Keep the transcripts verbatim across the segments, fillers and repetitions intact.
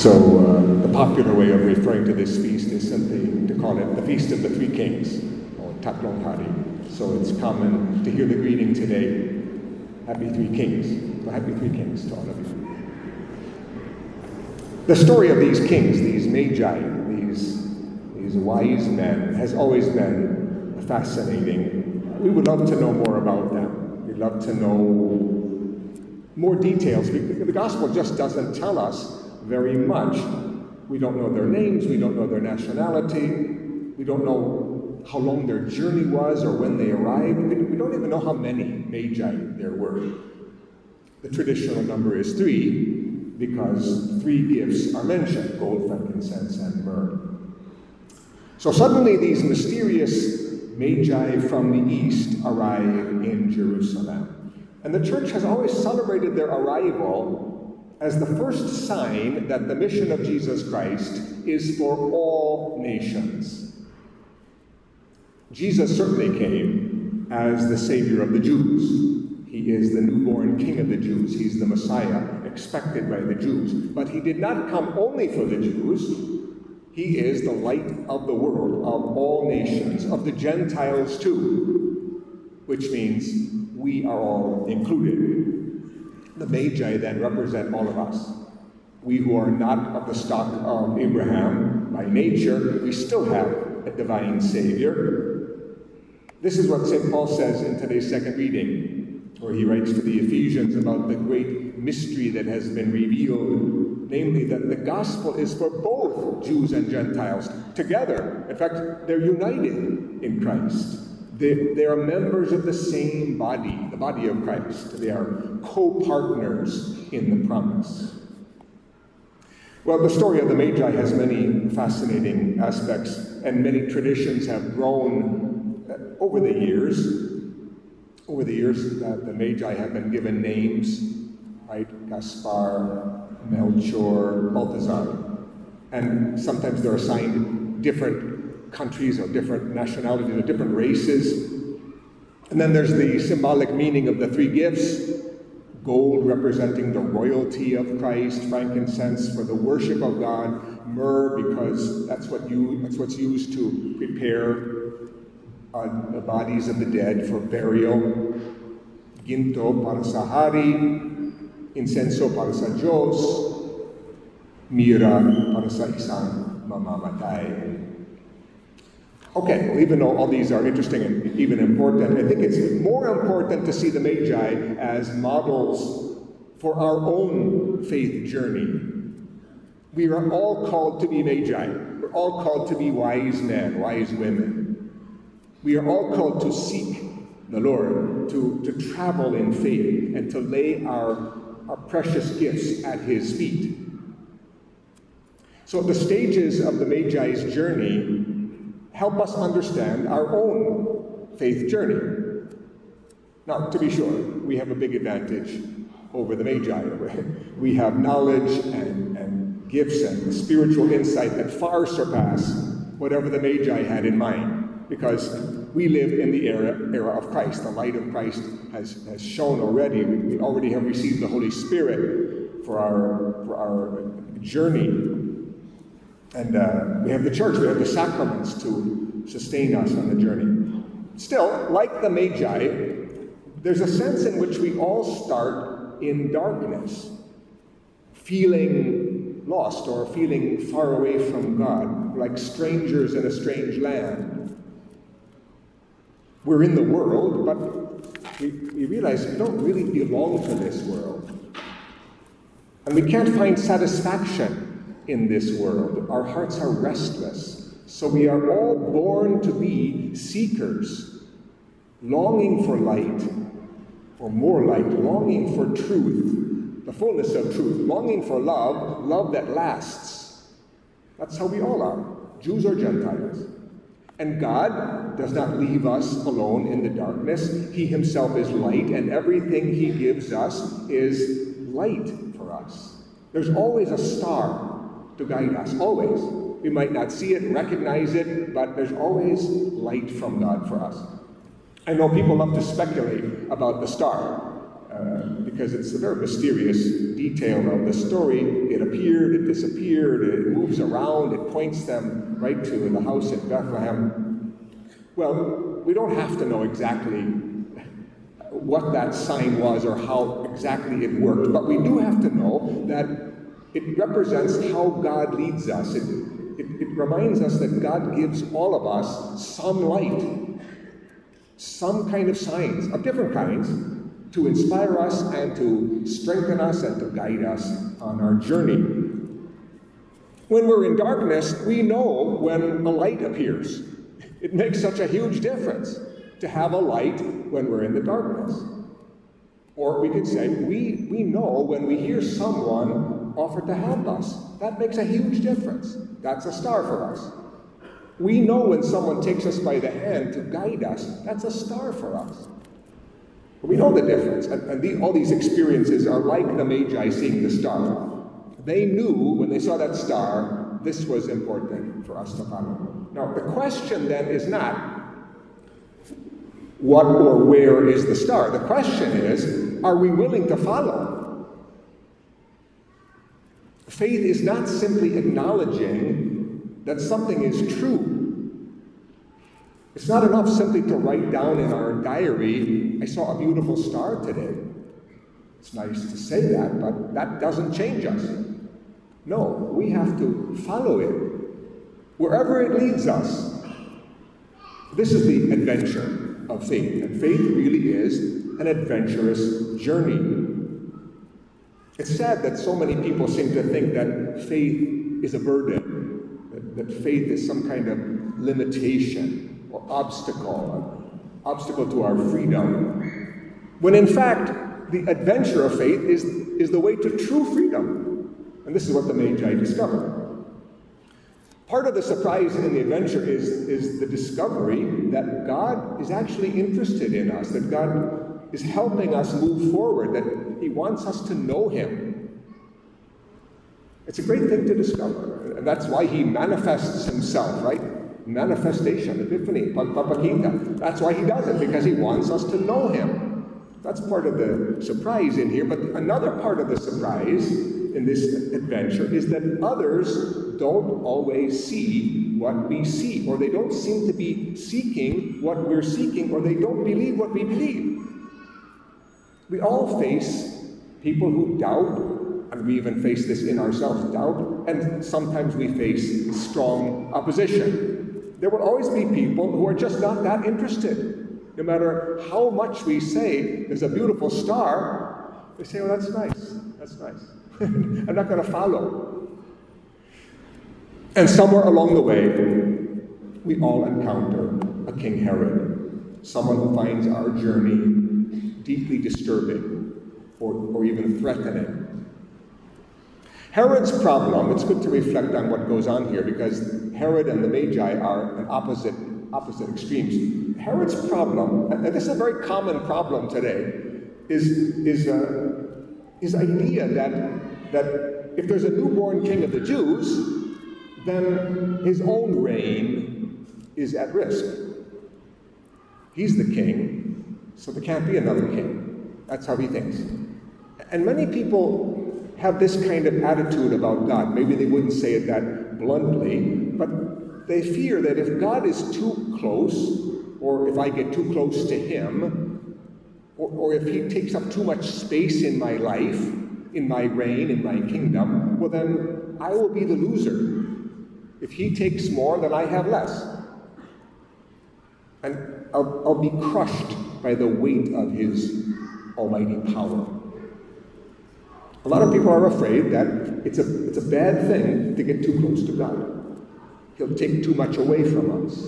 So uh, the popular way of referring to this feast is simply to call it the Feast of the Three Kings, or Taklong Hari. So it's common to hear the greeting today, Happy Three Kings. Well, Happy Three Kings to all of you. The story of these kings, these magi, these, these wise men, has always been fascinating. We would love to know more about them. We'd love to know more details. The gospel just doesn't tell us very much. We don't know their names, we don't know their nationality, we don't know how long their journey was or when they arrived. We don't even know how many magi there were. The traditional number is three because three gifts are mentioned: gold, frankincense, and myrrh. So suddenly these mysterious magi from the east arrive in Jerusalem. And the church has always celebrated their arrival as the first sign that the mission of Jesus Christ is for all nations. Jesus certainly came as the Savior of the Jews. He is the newborn King of the Jews. He's the Messiah expected by the Jews. But he did not come only for the Jews. He is the light of the world, of all nations, of the Gentiles too, which means we are all included. The Magi then represent all of us. We who are not of the stock of Abraham by nature, we still have a divine Savior. This is what Saint Paul says in today's second reading, where he writes to the Ephesians about the great mystery that has been revealed, namely that the gospel is for both Jews and Gentiles together. In fact, they're united in Christ. They, they are members of the same body, the body of Christ. They are co-partners in the promise. Well, the story of the Magi has many fascinating aspects, and many traditions have grown uh, over the years. Over the years, uh, the Magi have been given names, right? Gaspar, Melchior, Balthazar. And sometimes they're assigned different countries or different nationalities or different races. And then there's the symbolic meaning of the three gifts: gold representing the royalty of Christ, frankincense for the worship of God, myrrh because that's what you that's what's used to prepare uh, the bodies of the dead for burial, ginto para sa hari, incenso para sa Diyos, mira para sa isang mamamatay. Okay, well, even though all these are interesting and even important, I think it's more important to see the Magi as models for our own faith journey. We are all called to be Magi. We're all called to be wise men, wise women. We are all called to seek the Lord, to, to travel in faith, and to lay our, our precious gifts at His feet. So the stages of the Magi's journey help us understand our own faith journey. Now, to be sure, we have a big advantage over the Magi. We have knowledge and, and gifts and spiritual insight that far surpass whatever the Magi had in mind, because we live in the era, era of Christ. The light of Christ has, has shone already. We, we already have received the Holy Spirit for our, for our journey. And uh, we have the church, we have the sacraments to sustain us on the journey. Still, like the Magi, there's a sense in which we all start in darkness, feeling lost or feeling far away from God, like strangers in a strange land. We're in the world, but we, we realize we don't really belong to this world. And we can't find satisfaction in this world. Our hearts are restless. So we are all born to be seekers, longing for light, or more light, longing for truth, the fullness of truth, longing for love, love that lasts. That's how we all are, Jews or Gentiles. And God does not leave us alone in the darkness. He Himself is light, and everything He gives us is light for us. There's always a star to guide us, always. We might not see it, recognize it, but there's always light from God for us. I know people love to speculate about the star. uh, because it's a very mysterious detail of the story. It appeared, it disappeared, it moves around, it points them right to the house in Bethlehem. Well, we don't have to know exactly what that sign was or how exactly it worked, but we do have to know that it represents how God leads us. It, it, it reminds us that God gives all of us some light, some kind of signs, of different kinds, to inspire us and to strengthen us and to guide us on our journey. When we're in darkness, we know when a light appears. It makes such a huge difference to have a light when we're in the darkness. Or we could say, we, we know when we hear someone offer to help us. That makes a huge difference. That's a star for us. We know when someone takes us by the hand to guide us. That's a star for us. We know the difference. And, and the, all these experiences are like the Magi seeing the star. They knew when they saw that star, this was important for us to follow. Now, the question then is not, what or where is the star? The question is, are we willing to follow? Faith is not simply acknowledging that something is true. It's not enough simply to write down in our diary, I saw a beautiful star today. It's nice to say that, but that doesn't change us. No, we have to follow it, wherever it leads us. This is the adventure of faith, and faith really is an adventurous journey. It's sad that so many people seem to think that faith is a burden, that, that faith is some kind of limitation or obstacle, an obstacle to our freedom, when in fact, the adventure of faith is, is the way to true freedom. And this is what the Magi discovered. Part of the surprise in the adventure is, is the discovery that God is actually interested in us, that God is helping us move forward, that He wants us to know Him. It's a great thing to discover, and that's why He manifests Himself, right? Manifestation, Epiphany, Papakita. That's why He does it, because He wants us to know Him. That's part of the surprise in here, but another part of the surprise in this adventure is that others don't always see what we see, or they don't seem to be seeking what we're seeking, or they don't believe what we believe. We all face people who doubt, and we even face this in ourselves, doubt, and sometimes we face strong opposition. There will always be people who are just not that interested. No matter how much we say, there's a beautiful star, they say, oh, that's nice, that's nice. I'm not going to follow. And somewhere along the way, we all encounter a King Herod, someone who finds our journey deeply disturbing or, or even threatening. Herod's problem, it's good to reflect on what goes on here, because Herod and the Magi are an opposite, opposite extremes. Herod's problem, and this is a very common problem today, is, is uh, his idea that, that if there's a newborn king of the Jews, then his own reign is at risk. He's the king, so there can't be another king. That's how he thinks. And many people have this kind of attitude about God. Maybe they wouldn't say it that bluntly, but they fear that if God is too close, or if I get too close to Him, or, or if He takes up too much space in my life, in my reign, in my kingdom, well then I will be the loser. If He takes more, then I have less. And I'll, I'll be crushed by the weight of His almighty power. A lot of people are afraid that it's a, it's a bad thing to get too close to God. He'll take too much away from us.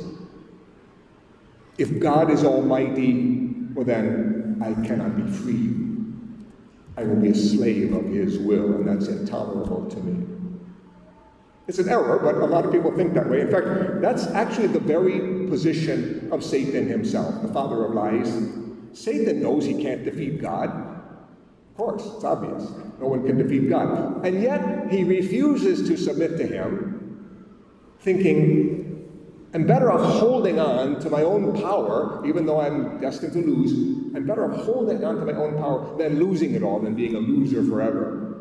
If God is almighty, well then I cannot be free. I will be a slave of His will, and that's intolerable to me. It's an error, but a lot of people think that way. In fact, that's actually the very position of Satan himself, the father of lies. Satan knows he can't defeat God. Of course, it's obvious. No one can defeat God. And yet, he refuses to submit to Him, thinking, I'm better off holding on to my own power, even though I'm destined to lose. I'm better off holding on to my own power than losing it all, than being a loser forever.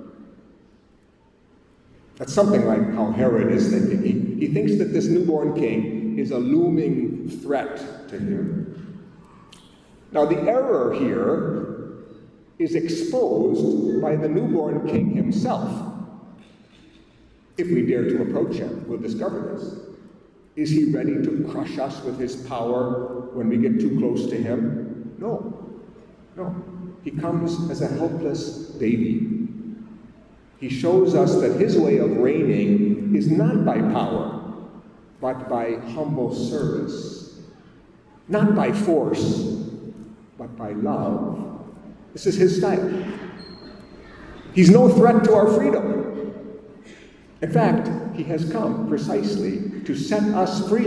That's something like how Herod is thinking. He, he thinks that this newborn king is a looming threat to him. Now, the error here is exposed by the newborn king himself. If we dare to approach him, we'll discover this. Is he ready to crush us with his power when we get too close to him? No. No. He comes as a helpless baby. He shows us that his way of reigning is not by power, but by humble service. Not by force, but by love. This is his style. He's no threat to our freedom. In fact, he has come precisely to set us free.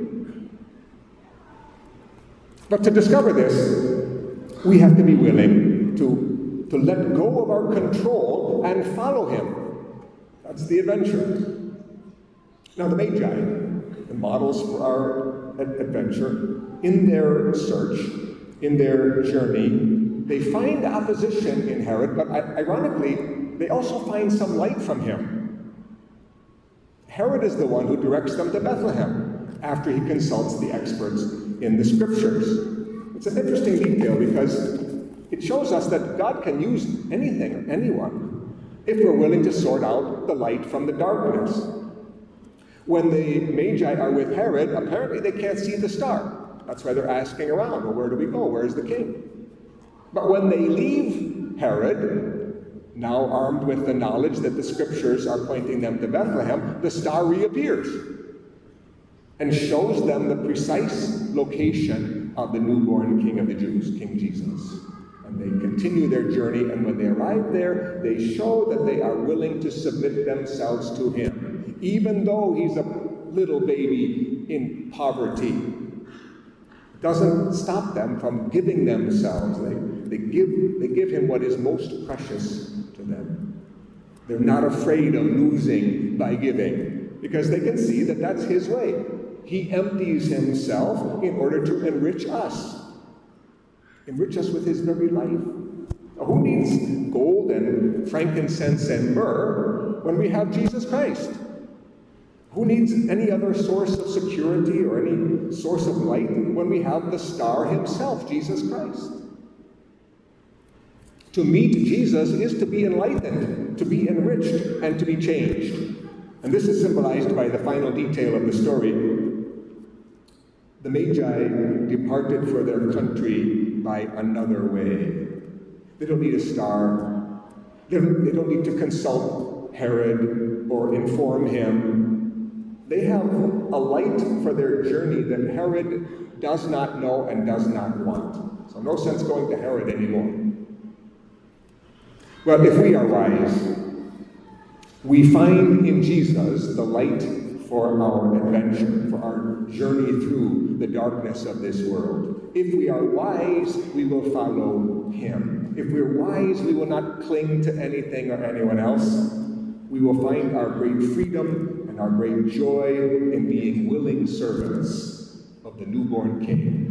But to discover this, we have to be willing to, to let go of our control and follow him. That's the adventure. Now, the Magi, the models for our adventure, in their search, in their journey, they find opposition in Herod, but ironically, they also find some light from him. Herod is the one who directs them to Bethlehem after he consults the experts in the scriptures. It's an interesting detail because it shows us that God can use anything or anyone if we're willing to sort out the light from the darkness. When the Magi are with Herod, apparently they can't see the star. That's why they're asking around, well, where do we go? Where's the king? But when they leave Herod, now armed with the knowledge that the scriptures are pointing them to Bethlehem, the star reappears and shows them the precise location of the newborn King of the Jews, King Jesus. And they continue their journey, and when they arrive there, they show that they are willing to submit themselves to him, even though he's a little baby in poverty. It doesn't stop them from giving themselves. They, they, give, they give him what is most precious to them. They're not afraid of losing by giving because they can see that that's his way. He empties himself in order to enrich us. Enrich us with his very life. Now, who needs gold and frankincense and myrrh when we have Jesus Christ? Who needs any other source of security or any source of light when we have the star himself, Jesus Christ? To meet Jesus is to be enlightened, to be enriched, and to be changed. And this is symbolized by the final detail of the story. The Magi departed for their country by another way. They don't need a star. They don't, they don't need to consult Herod or inform him. They have a light for their journey that Herod does not know and does not want. So no sense going to Herod anymore. Well, if we are wise, we find in Jesus the light for our adventure, for our journey through the darkness of this world. If we are wise, we will follow him. If we're wise, we will not cling to anything or anyone else. We will find our great freedom and our great joy in being willing servants of the newborn King.